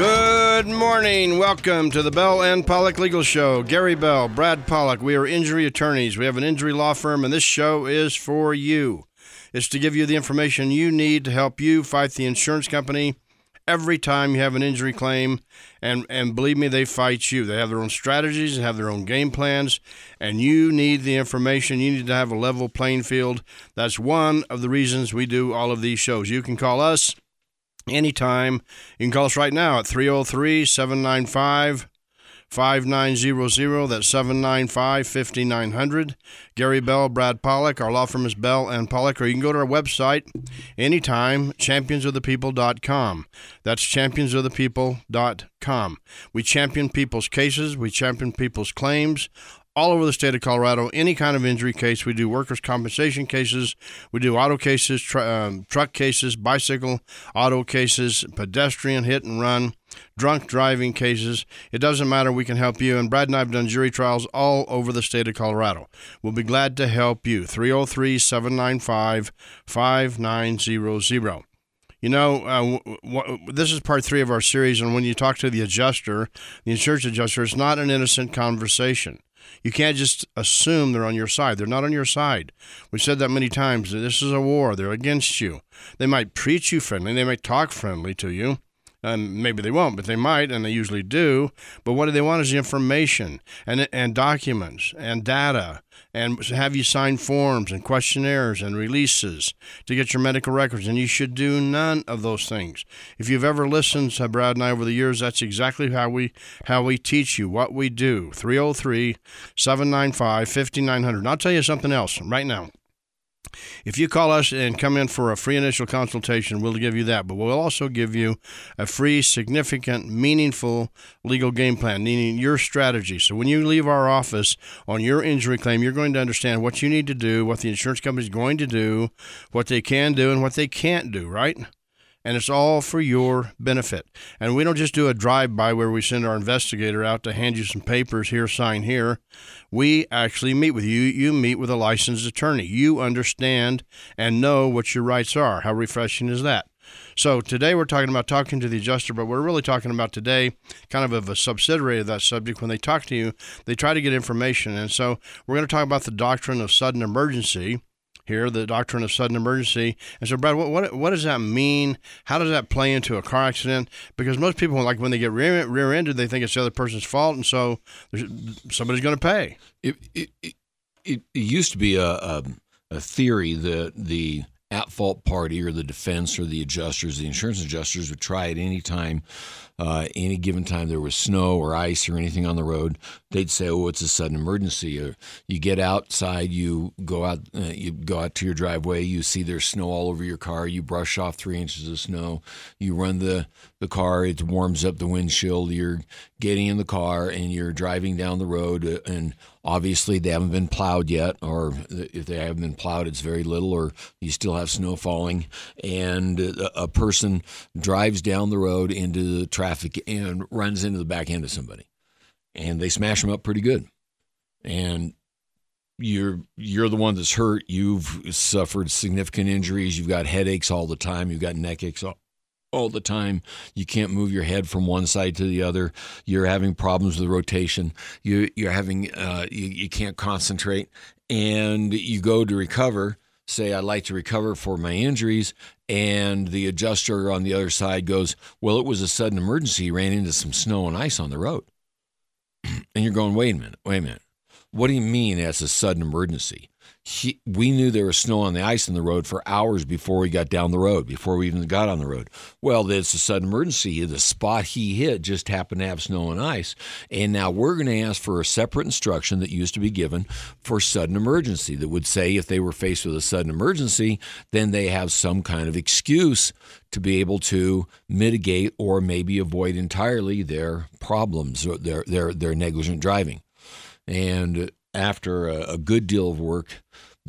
Good morning. Welcome to the Bell and Pollock Legal Show. Gary Bell, Brad Pollock. We are injury attorneys. We have an injury law firm, and this show is for you. It's to give you the information you need to help you fight the insurance company every time you have an injury claim. And believe me, they fight you. They have their own strategies, they have their own game plans, and you need the information. You need to have a level playing field. That's one of the reasons we do all of these shows. You can call us anytime. You can call us right now at 303-795-5900. That's 795-5900. Gary Bell, Brad Pollock. Our law firm is Bell and Pollock. Or you can go to our website anytime, championsofthepeople.com. That's championsofthepeople.com. We champion people's cases. We champion people's claims all over the state of Colorado, any kind of injury case. We do workers' compensation cases. We do auto cases, truck cases, bicycle auto cases, pedestrian hit and run, drunk driving cases. It doesn't matter. We can help you. And Brad and I have done jury trials all over the state of Colorado. We'll be glad to help you. 303-795-5900. You know, this is part 3 of our series, and when you talk to the adjuster, the insurance adjuster, it's not an innocent conversation. You can't just assume they're on your side. They're not on your side. We've said that many times. This is a war. They're against you. They might treat you friendly. They might talk friendly to you. And maybe they won't, but they might, and they usually do. But what do they want is information and documents and data, and have you sign forms and questionnaires and releases to get your medical records. And you should do none of those things. If you've ever listened to Brad and I over the years, that's exactly how we teach you what we do. 303-795-5900. And I'll tell you something else right now. If you call us and come in for a free initial consultation, we'll give you that. But we'll also give you a free, significant, meaningful legal game plan, meaning your strategy. So when you leave our office on your injury claim, you're going to understand what you need to do, what the insurance company is going to do, what they can do, and what they can't do, right? And it's all for your benefit. And we don't just do a drive-by where we send our investigator out to hand you some papers here, sign here. We actually meet with you. You meet with a licensed attorney. You understand and know what your rights are. How refreshing is that? So today we're talking about talking to the adjuster, but we're really talking about today kind of a subsidiary of that subject. When they talk to you, they try to get information. And so we're going to talk about the doctrine of sudden emergency. Here, the doctrine of sudden emergency. And so, Brad, what does that mean? How does that play into a car accident? Because most people, like when they get rear-ended, they think it's the other person's fault, and so somebody's going to pay. It used to be a theory that the at-fault party or the defense or the adjusters, the insurance adjusters, would try at any time, any given time there was snow or ice or anything on the road. They'd say, "Oh, it's a sudden emergency." Or you get outside, you go out to your driveway, you see there's snow all over your car, you brush off 3 inches of snow, you run the car, it warms up the windshield, you're getting in the car and you're driving down the road, and obviously they haven't been plowed yet, or if they haven't been plowed, it's very little, or you still have snow falling, and a person drives down the road into the traffic and runs into the back end of somebody, and they smash them up pretty good, and you're the one that's hurt. You've suffered significant injuries. You've got headaches all the time. You've got neck aches all the time. You can't move your head from one side to the other. You're having problems with rotation. You're having you can't concentrate, and you go to recover. Say, "I'd like to recover for my injuries," and the adjuster on the other side goes, "Well, it was a sudden emergency. He ran into some snow and ice on the road." And you're going, wait a minute. What do you mean that's a sudden emergency? We knew there was snow on the ice on the road for hours before we got down the road, before we even got on the road. Well, it's a sudden emergency. The spot he hit just happened to have snow and ice. And now we're going to ask for a separate instruction that used to be given for sudden emergency that would say if they were faced with a sudden emergency, then they have some kind of excuse to be able to mitigate or maybe avoid entirely their problems or their negligent driving. And after a good deal of work,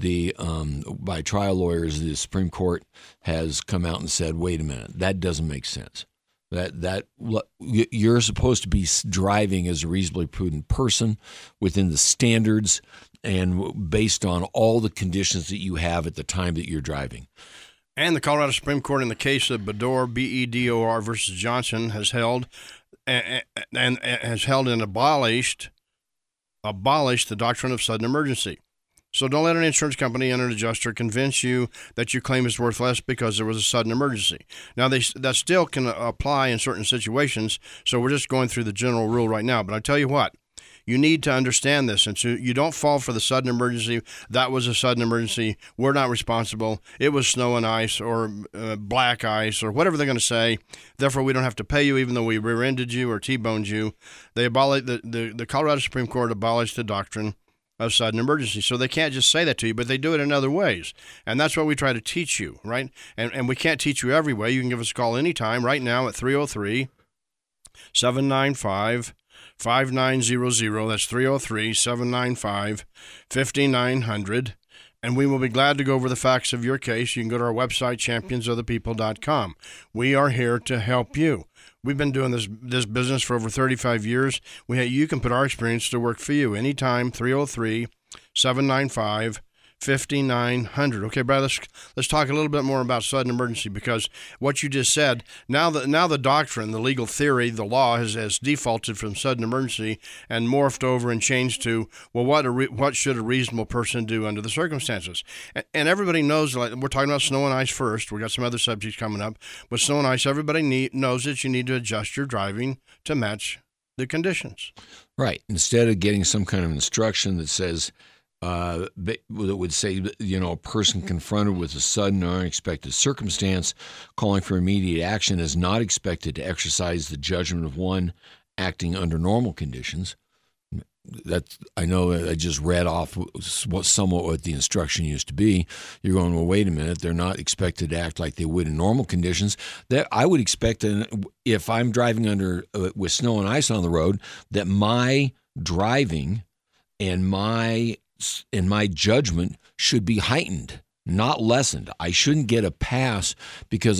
by trial lawyers, the Supreme Court has come out and said, "Wait a minute, that doesn't make sense. That you're supposed to be driving as a reasonably prudent person within the standards and based on all the conditions that you have at the time that you're driving." And the Colorado Supreme Court in the case of Bedore, Bedor versus Johnson has held and abolished the doctrine of sudden emergency. So don't let an insurance company and an adjuster convince you that your claim is worth less because there was a sudden emergency. Now, that still can apply in certain situations, so we're just going through the general rule right now. But I tell you what, you need to understand this, and so you don't fall for the sudden emergency. That was a sudden emergency. We're not responsible. It was snow and ice or black ice or whatever they're going to say. Therefore, we don't have to pay you even though we rear-ended you or T-boned you. They the Colorado Supreme Court abolished the doctrine of sudden emergency. So they can't just say that to you, but they do it in other ways. And that's what we try to teach you, right? And we can't teach you every way. You can give us a call anytime right now at 303-795-5900. That's 303-795-5900. And we will be glad to go over the facts of your case. You can go to our website, championsofthepeople.com. We are here to help you. We've been doing this business for over 35 years. You can put our experience to work for you anytime, 303-795-5900. Okay, Brad, let's talk a little bit more about sudden emergency, because what you just said, now the doctrine, the legal theory, the law has defaulted from sudden emergency and morphed over and changed to, well, what should a reasonable person do under the circumstances? And everybody knows, like, we're talking about snow and ice first. We got some other subjects coming up. But snow and ice, everybody knows that you need to adjust your driving to match the conditions. Right. Instead of getting some kind of instruction that says, that would say, a person confronted with a sudden or unexpected circumstance calling for immediate action is not expected to exercise the judgment of one acting under normal conditions. I know I just read off somewhat what the instruction used to be. You're going, well, wait a minute. They're not expected to act like they would in normal conditions. That I would expect, if I'm driving with snow and ice on the road, that my driving and my judgment should be heightened, not lessened. I shouldn't get a pass because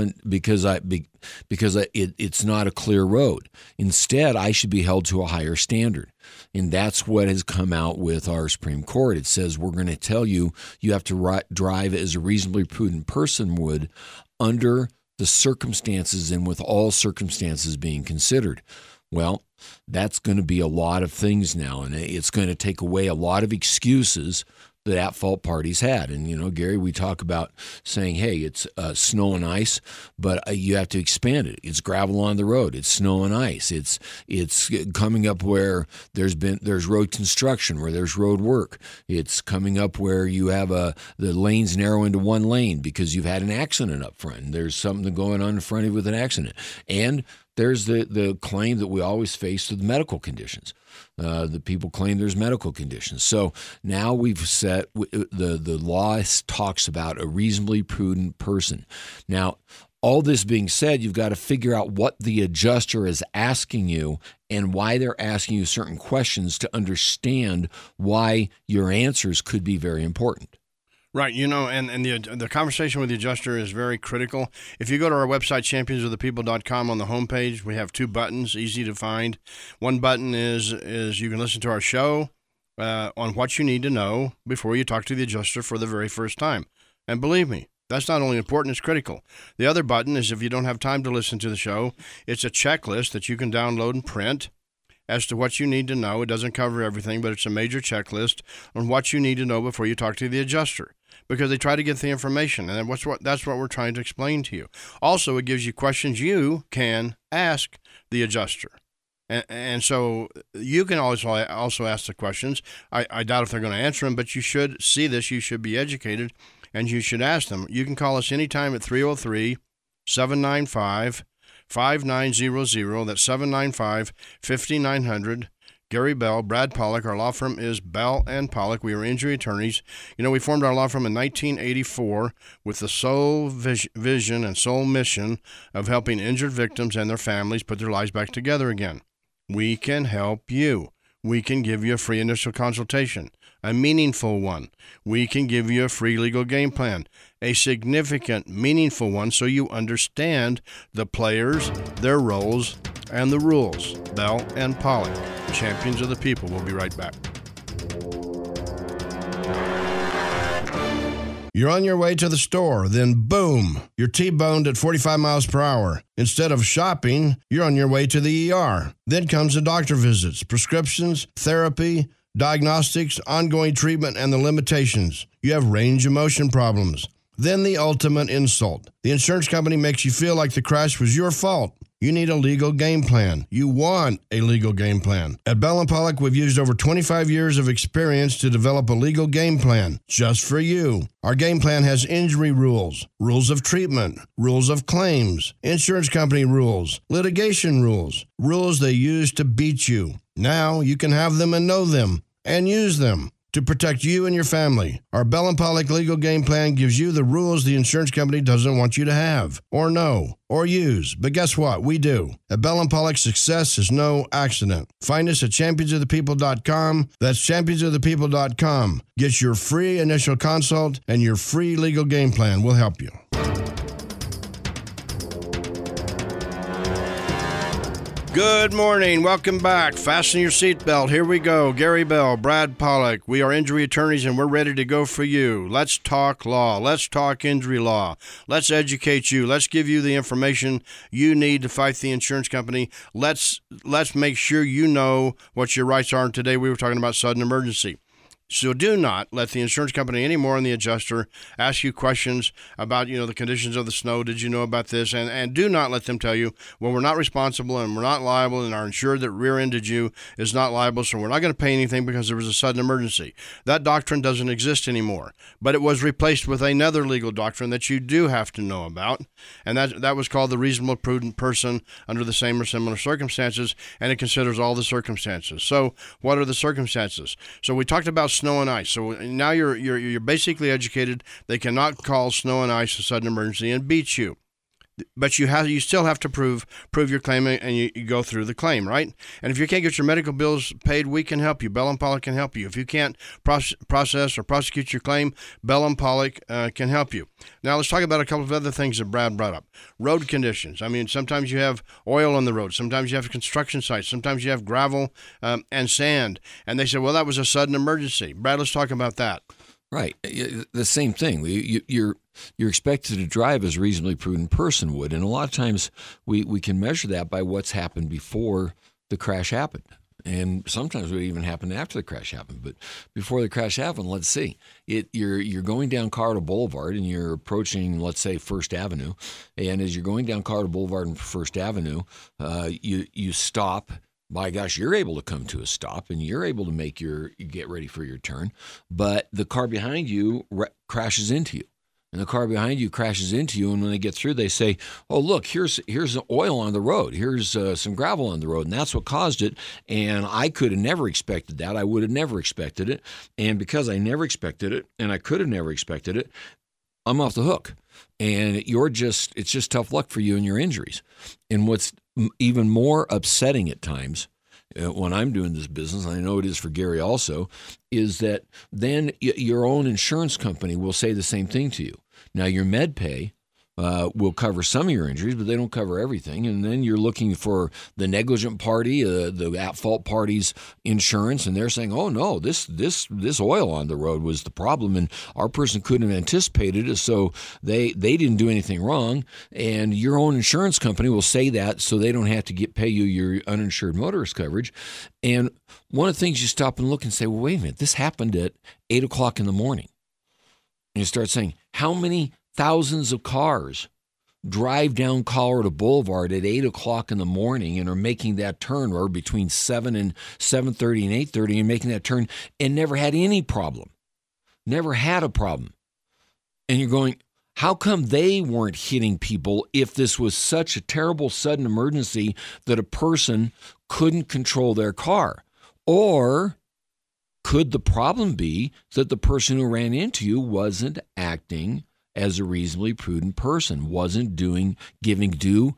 it's not a clear road. Instead, I should be held to a higher standard. And that's what has come out with our Supreme Court. It says we're going to tell you have to drive as a reasonably prudent person would under the circumstances and with all circumstances being considered. Well, that's going to be a lot of things now, and it's going to take away a lot of excuses that at-fault parties had. And, Gary, we talk about saying, hey, it's snow and ice, but you have to expand it. It's gravel on the road. It's snow and ice. It's coming up where there's road construction, where there's road work. It's coming up where you have the lanes narrow into one lane because you've had an accident up front. And there's something going on in front of you with an accident. And there's the claim that we always face with medical conditions. The people claim there's medical conditions. So now we've set the law talks about a reasonably prudent person. Now, all this being said, you've got to figure out what the adjuster is asking you and why they're asking you certain questions to understand why your answers could be very important. Right, and the conversation with the adjuster is very critical. If you go to our website, championsofthepeople.com, on the homepage, we have two buttons, easy to find. One button is you can listen to our show on what you need to know before you talk to the adjuster for the very first time. And believe me, that's not only important, it's critical. The other button is if you don't have time to listen to the show, it's a checklist that you can download and print as to what you need to know. It doesn't cover everything, but it's a major checklist on what you need to know before you talk to the adjuster, because they try to get the information, and that's what we're trying to explain to you. Also, it gives you questions you can ask the adjuster. And so you can also ask the questions. I doubt if they're going to answer them, but you should see this. You should be educated, and you should ask them. You can call us anytime at 303-795-5900. That's 795-5900. Gary Bell, Brad Pollock. Our law firm is Bell & Pollock. We are injury attorneys. We formed our law firm in 1984 with the sole vision and sole mission of helping injured victims and their families put their lives back together again. We can help you. We can give you a free initial consultation, a meaningful one. We can give you a free legal game plan, a significant, meaningful one, so you understand the players, their roles, and the rules. Bell & Pollock, champions of the people. We'll be right back. You're on your way to the store, then boom, you're T-boned at 45 miles per hour. Instead of shopping, you're on your way to the ER. Then comes the doctor visits, prescriptions, therapy, diagnostics, ongoing treatment, and the limitations. You have range of motion problems. Then the ultimate insult. The insurance company makes you feel like the crash was your fault. You need a legal game plan. You want a legal game plan. At Bell & Pollock, we've used over 25 years of experience to develop a legal game plan just for you. Our game plan has injury rules, rules of treatment, rules of claims, insurance company rules, litigation rules, rules they use to beat you. Now you can have them and know them and use them to protect you and your family. Our Bell & Pollock legal game plan gives you the rules the insurance company doesn't want you to have, or know, or use. But guess what? We do. At Bell & Pollock, success is no accident. Find us at championsofthepeople.com. That's championsofthepeople.com. Get your free initial consult and your free legal game plan. We'll help you. Good morning. Welcome back. Fasten your seatbelt. Here we go. Gary Bell, Brad Pollock. We are injury attorneys, and we're ready to go for you. Let's talk law. Let's talk injury law. Let's educate you. Let's give you the information you need to fight the insurance company. Let's make sure you know what your rights are. And today we were talking about sudden emergency. So do not let the insurance company anymore and the adjuster ask you questions about, the conditions of the snow. Did you know about this? And do not let them tell you, well, we're not responsible and we're not liable and our insured that rear-ended you is not liable, so we're not going to pay anything because there was a sudden emergency. That doctrine doesn't exist anymore, but it was replaced with another legal doctrine that you do have to know about, and that was called the reasonable prudent person under the same or similar circumstances, and it considers all the circumstances. So what are the circumstances? So we talked about snow and ice. So now you're basically educated. They cannot call snow and ice a sudden emergency and beat you. But you still have to prove your claim, and you go through the claim, right? And if you can't get your medical bills paid, we can help you. Bell & Pollock can help you. If you can't process or prosecute your claim, Bell & Pollock can help you. Now let's talk about a couple of other things that Brad brought up. Road conditions. I mean, sometimes you have oil on the road. Sometimes you have construction sites. Sometimes you have gravel and sand. And they said, well, that was a sudden emergency. Brad, let's talk about that. Right. The same thing. You're expected to drive as a reasonably prudent person would. And a lot of times we can measure that by what's happened before the crash happened. And sometimes it even happened after the crash happened. But before the crash happened, let's see. You're going down Colorado Boulevard and you're approaching, let's say, First Avenue. And as you're going down Colorado Boulevard and First Avenue, you stop. By gosh, you're able to come to a stop and you're able to get ready for your turn, but the car behind you crashes into you. And the car behind you crashes into you, and when they get through, they say, oh, look, here's oil on the road. Here's some gravel on the road, and that's what caused it. And I could have never expected that. I would have never expected it. And because I never expected it, and I could have never expected it, I'm off the hook. And it's just tough luck for you and your injuries. And what's even more upsetting at times when I'm doing this business, and I know it is for Gary also, is that then your own insurance company will say the same thing to you. Now, your MedPay will cover some of your injuries, but they don't cover everything. And then you're looking for the negligent party, the at-fault party's insurance, and they're saying, oh, no, this oil on the road was the problem, and our person couldn't have anticipated it, so they didn't do anything wrong. And your own insurance company will say that so they don't have to pay you your uninsured motorist coverage. And one of the things you stop and look and say, well, wait a minute, this happened at 8 o'clock in the morning. And you start saying, how many thousands of cars drive down Colorado Boulevard at 8 o'clock in the morning and are making that turn, or between 7 and 7:30 and 8:30 and making that turn and never had any problem, never had a problem. And you're going, how come they weren't hitting people if this was such a terrible sudden emergency that a person couldn't control their car? Or could the problem be that the person who ran into you wasn't acting as a reasonably prudent person, wasn't giving due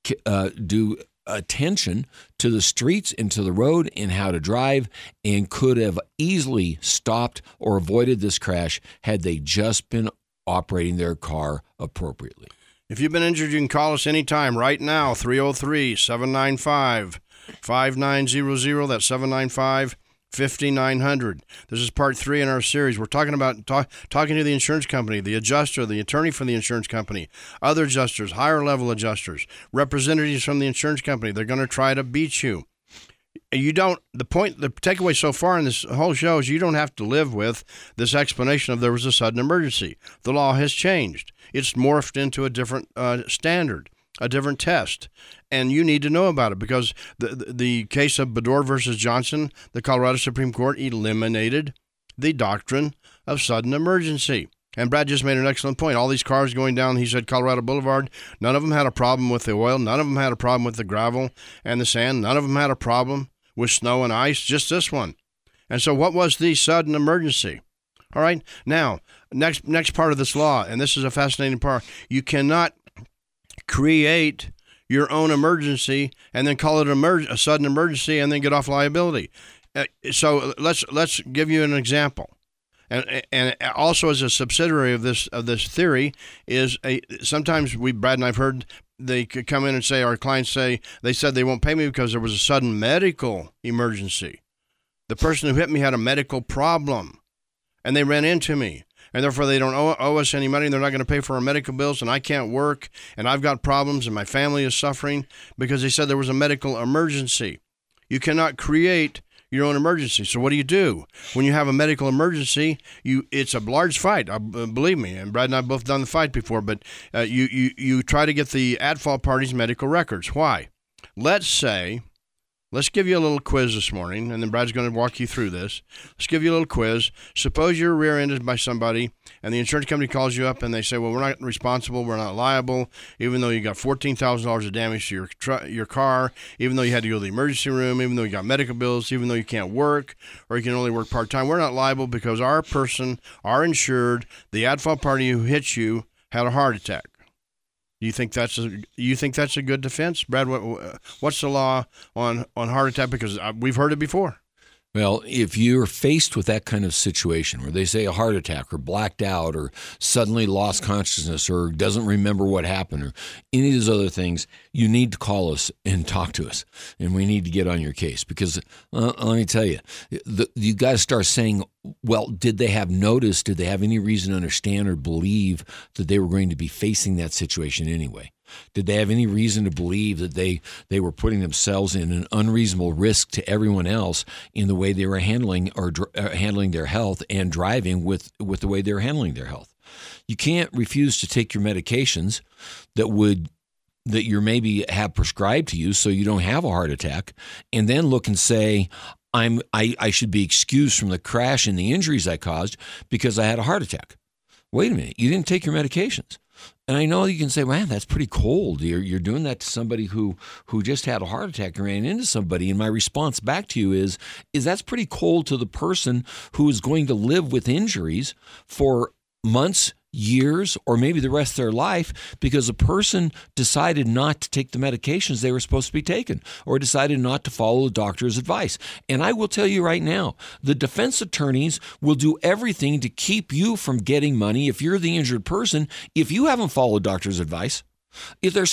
attention to the streets and to the road and how to drive, and could have easily stopped or avoided this crash had they just been operating their car appropriately? If you've been injured, you can call us anytime right now, 303-795-5900. That's 795 $5,900. This is part 3 in our series. We're talking about talking to the insurance company, the adjuster, the attorney for the insurance company, other adjusters, higher level adjusters, representatives from the insurance company. They're going to try to beat you. The takeaway so far in this whole show is you don't have to live with this explanation of there was a sudden emergency. The law has changed. It's morphed into a different standard, a different test, and you need to know about it because the case of Bador versus Johnson, the Colorado Supreme Court eliminated the doctrine of sudden emergency. And Brad just made an excellent point. All these cars going down, he said, Colorado Boulevard, none of them had a problem with the oil. None of them had a problem with the gravel and the sand. None of them had a problem with snow and ice, just this one. And so what was the sudden emergency? All right. Now, next part of this law, and this is a fascinating part, you cannot create your own emergency and then call it a sudden emergency and then get off liability. So let's give you an example. And also as a subsidiary of this theory is sometimes Brad and I've heard they could come in and say, our clients say, they said they won't pay me because there was a sudden medical emergency. The person who hit me had a medical problem and they ran into me. And therefore they don't owe us any money. They're not going to pay for our medical bills, and I can't work, and I've got problems, and my family is suffering because they said there was a medical emergency. You cannot create your own emergency. So what do? When you have a medical emergency, it's a large fight, believe me, and Brad and I have both done the fight before, but you try to get the at-fault party's medical records. Why? Let's give you a little quiz this morning, and then Brad's going to walk you through this. Let's give you a little quiz. Suppose you're rear-ended by somebody, and the insurance company calls you up, and they say, well, we're not responsible, we're not liable, even though you got $14,000 of damage to your car, even though you had to go to the emergency room, even though you got medical bills, even though you can't work, or you can only work part-time. We're not liable because our insured, the at-fault party who hit you, had a heart attack. You think that's a good defense, Brad? What's the law on heart attack? Because we've heard it before. Well, if you're faced with that kind of situation where they say a heart attack or blacked out or suddenly lost consciousness or doesn't remember what happened or any of those other things, you need to call us and talk to us, and we need to get on your case because let me tell you, you got to start saying, well, did they have notice? Did they have any reason to understand or believe that they were going to be facing that situation anyway? Did they have any reason to believe that they were putting themselves in an unreasonable risk to everyone else in the way they were handling their health and driving with the way they were handling their health? You can't refuse to take your medications that you maybe have prescribed to you so you don't have a heart attack, and then look and say, I should be excused from the crash and the injuries I caused because I had a heart attack. Wait a minute, you didn't take your medications. And I know you can say, man, that's pretty cold. You're doing that to somebody who just had a heart attack and ran into somebody. And my response back to you is that's pretty cold to the person who is going to live with injuries for months, years, or maybe the rest of their life because a person decided not to take the medications they were supposed to be taking or decided not to follow the doctor's advice. And I will tell you right now, the defense attorneys will do everything to keep you from getting money if you're the injured person if you haven't followed doctor's advice. If they're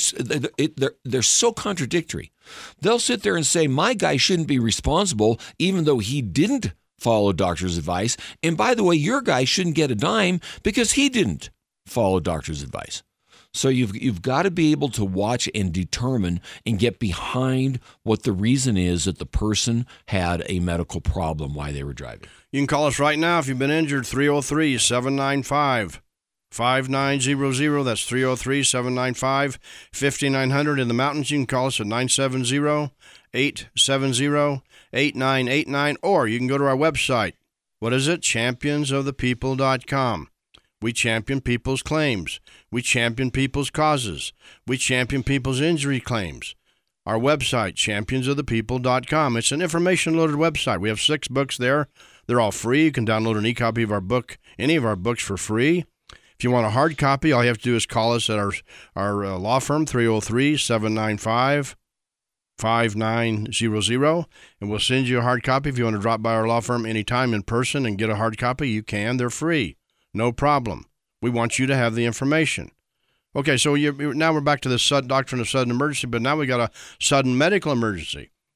so contradictory. They'll sit there and say, my guy shouldn't be responsible even though he didn't follow doctor's advice. And by the way, your guy shouldn't get a dime because he didn't follow doctor's advice. So you've got to be able to watch and determine and get behind what the reason is that the person had a medical problem while they were driving. You can call us right now if you've been injured, 303-795-5900. That's 303-795-5900. In the mountains, you can call us at 970-870-8989, or you can go to our website. What is it? championsofthepeople.com. We champion people's claims. We champion people's causes. We champion people's injury claims. Our website, championsofthepeople.com. It's an information-loaded website. We have 6 books there. They're all free. You can download an e-copy of our book, any of our books, for free. If you want a hard copy, all you have to do is call us at our law firm, 303-795-5900, and we'll send you a hard copy. If you want to drop by our law firm anytime in person and get a hard copy, you can. They're free. No problem. We want you to have the information. Okay, so now we're back to the doctrine of sudden emergency, but now we got a sudden medical emergency.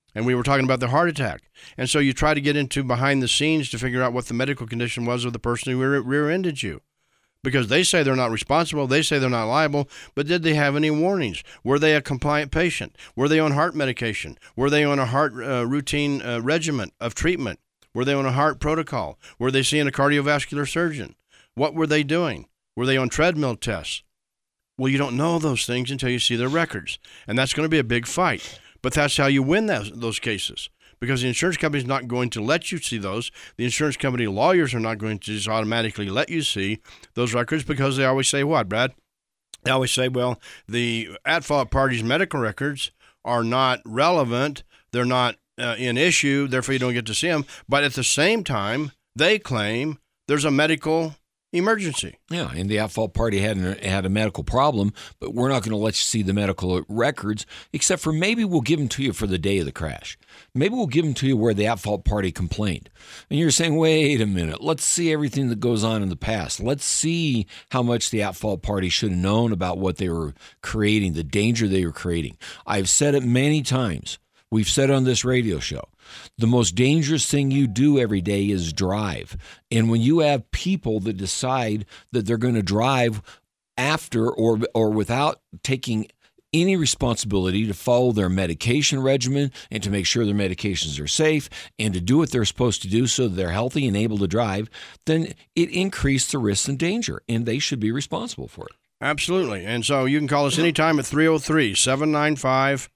And we were talking about the heart attack. And so you try to get into behind the scenes to figure out what the medical condition was of the person who rear-ended you. Because they say they're not responsible, they say they're not liable, but did they have any warnings? Were they a compliant patient? Were they on heart medication? Were they on a heart routine regimen of treatment? Were they on a heart protocol? Were they seeing a cardiovascular surgeon? What were they doing? Were they on treadmill tests? Well, you don't know those things until you see their records, and that's going to be a big fight. But that's how you win those cases, because the insurance company is not going to let you see those. The insurance company lawyers are not going to just automatically let you see those records, because they always say what, Brad? They always say, well, the at-fault party's medical records are not relevant. They're not in issue, therefore you don't get to see them. But at the same time, they claim there's a medical emergency. Yeah, and the at-fault party had a medical problem, but we're not going to let you see the medical records, except for maybe we'll give them to you for the day of the crash. Maybe we'll give them to you where the at-fault party complained. And you're saying, wait a minute, let's see everything that goes on in the past. Let's see how much the at-fault party should have known about what they were creating, the danger they were creating. I've said it many times. We've said on this radio show, the most dangerous thing you do every day is drive. And when you have people that decide that they're going to drive after or without taking any responsibility to follow their medication regimen and to make sure their medications are safe and to do what they're supposed to do so that they're healthy and able to drive, then it increased the risks and danger, and they should be responsible for it. Absolutely. And so you can call us anytime at 303-795-5900.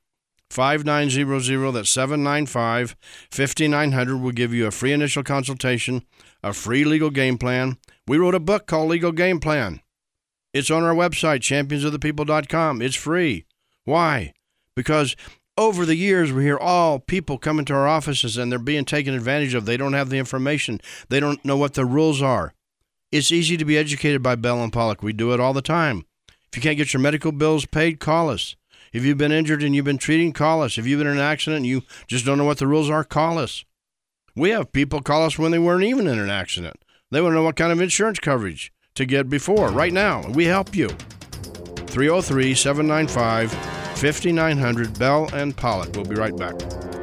That's 795-5900. We'll give you a free initial consultation, a free legal game plan. We wrote a book called Legal Game Plan. It's on our website, championsofthepeople.com. It's free. Why? Because over the years, we hear all people come into our offices and they're being taken advantage of. They don't have the information. They don't know what the rules are. It's easy to be educated by Bell and Pollock. We do it all the time. If you can't get your medical bills paid, call us. If you've been injured and you've been treating, call us. If you've been in an accident and you just don't know what the rules are, call us. We have people call us when they weren't even in an accident. They want to know what kind of insurance coverage to get before. Right now, we help you. 303-795-5900, Bell and Pollock. We'll be right back.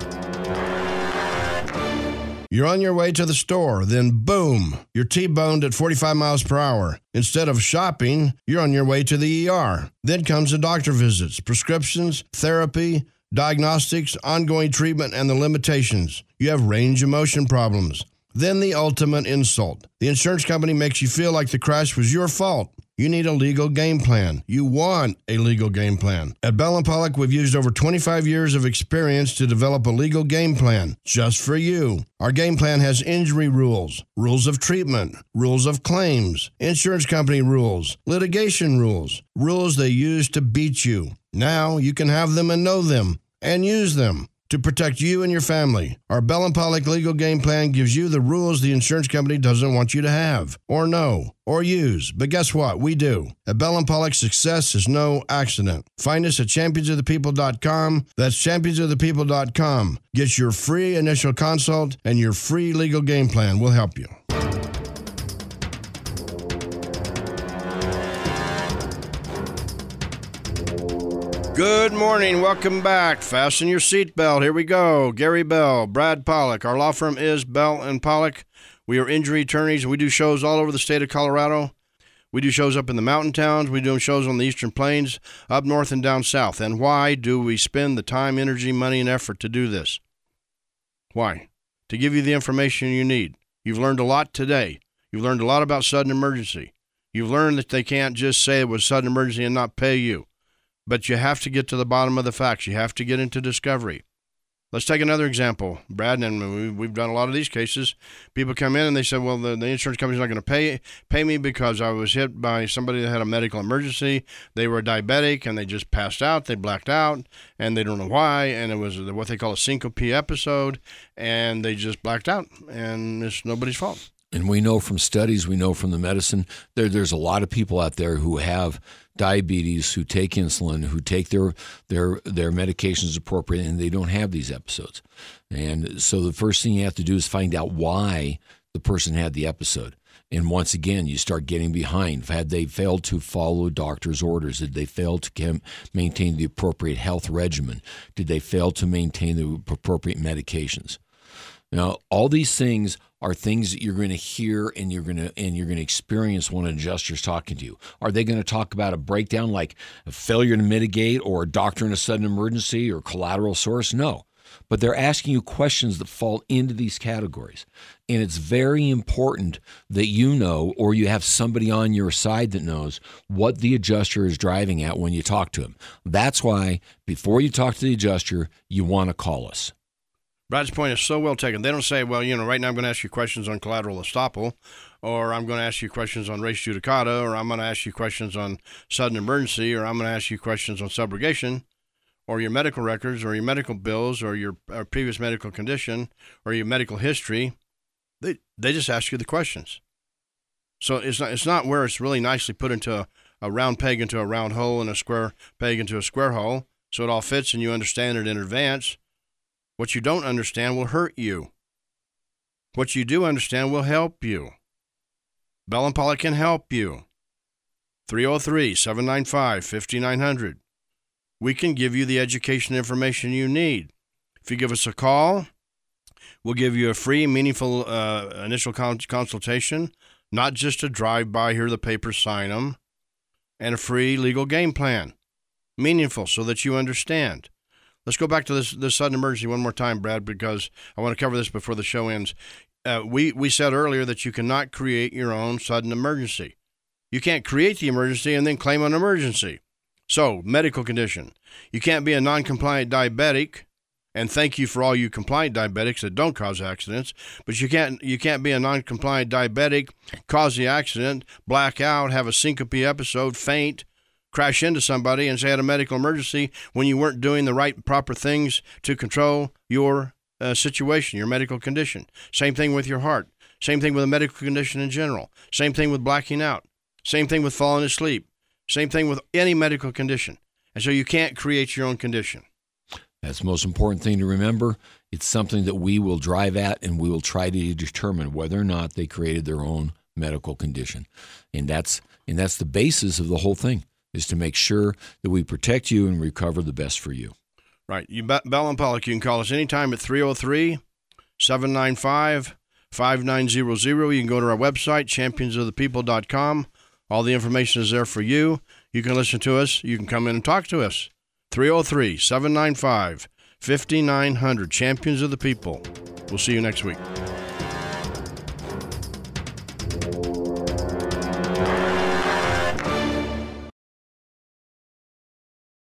You're on your way to the store, then boom, you're T-boned at 45 miles per hour. Instead of shopping, you're on your way to the ER. Then comes the doctor visits, prescriptions, therapy, diagnostics, ongoing treatment, and the limitations. You have range of motion problems. Then the ultimate insult. The insurance company makes you feel like the crash was your fault. You need a legal game plan. You want a legal game plan. At Bell & Pollock, we've used over 25 years of experience to develop a legal game plan just for you. Our game plan has injury rules, rules of treatment, rules of claims, insurance company rules, litigation rules, rules they use to beat you. Now you can have them and know them and use them to protect you and your family. Our Bell & Pollock legal game plan gives you the rules the insurance company doesn't want you to have, or know, or use. But guess what? We do. At Bell & Pollock, success is no accident. Find us at championsofthepeople.com. That's championsofthepeople.com. Get your free initial consult and your free legal game plan. We'll help you. Good morning. Welcome back. Fasten your seatbelt. Here we go. Gary Bell, Brad Pollock. Our law firm is Bell and Pollock. We are injury attorneys. We do shows all over the state of Colorado. We do shows up in the mountain towns. We do shows on the eastern plains, up north and down south. And why do we spend the time, energy, money, and effort to do this? Why? To give you the information you need. You've learned a lot today. You've learned a lot about sudden emergency. You've learned that they can't just say it was sudden emergency and not pay you. But you have to get to the bottom of the facts. You have to get into discovery. Let's take another example, Brad, and we've done a lot of these cases. People come in and they say, well, the insurance company's not going to pay me because I was hit by somebody that had a medical emergency. They were diabetic and they just passed out. They blacked out and they don't know why. And it was what they call a syncope episode, and they just blacked out, and it's nobody's fault. And we know from studies, we know from the medicine, there's a lot of people out there who have diabetes, who take insulin, who take their medications appropriately, and they don't have these episodes. And so the first thing you have to do is find out why the person had the episode. And once again, you start getting behind. Had they failed to follow doctor's orders? Did they fail to maintain the appropriate health regimen? Did they fail to maintain the appropriate medications? Now, all these things are things that you're going to hear and you're going to experience when an adjuster's talking to you. Are they going to talk about a breakdown like a failure to mitigate or a doctor in a sudden emergency or collateral source? No. But they're asking you questions that fall into these categories. And it's very important that you know, or you have somebody on your side that knows what the adjuster is driving at when you talk to him. That's why before you talk to the adjuster, you want to call us. Brad's point is so well taken. They don't say, well, right now I'm going to ask you questions on collateral estoppel, or I'm going to ask you questions on res judicata, or I'm going to ask you questions on sudden emergency, or I'm going to ask you questions on subrogation, or your medical records, or your medical bills, or your previous medical condition, or your medical history. They just ask you the questions. So it's not where it's really nicely put into a round peg into a round hole and a square peg into a square hole, so it all fits and you understand it in advance. What you don't understand will hurt you. What you do understand will help you. Bell and Pollock can help you. 303-795-5900. We can give you the education information you need. If you give us a call, we'll give you a free, meaningful initial consultation, not just a drive-by, here are the papers, sign them, and a free legal game plan. Meaningful so that you understand. Let's go back to this sudden emergency one more time, Brad, because I want to cover this before the show ends. We said earlier that you cannot create your own sudden emergency. You can't create the emergency and then claim an emergency. So, medical condition. You can't be a non-compliant diabetic, and thank you for all you compliant diabetics that don't cause accidents, but you can't be a non-compliant diabetic, cause the accident, black out, have a syncope episode, faint, crash into somebody and say I had a medical emergency when you weren't doing the right proper things to control your situation, your medical condition. Same thing with your heart. Same thing with a medical condition in general. Same thing with blacking out. Same thing with falling asleep. Same thing with any medical condition. And so you can't create your own condition. That's the most important thing to remember. It's something that we will drive at, and we will try to determine whether or not they created their own medical condition. And that's the basis of the whole thing, is to make sure that we protect you and recover the best for you. Right. Bell and Pollock, you can call us anytime at 303-795-5900. You can go to our website, championsofthepeople.com. All the information is there for you. You can listen to us. You can come in and talk to us. 303-795-5900. Champions of the People. We'll see you next week.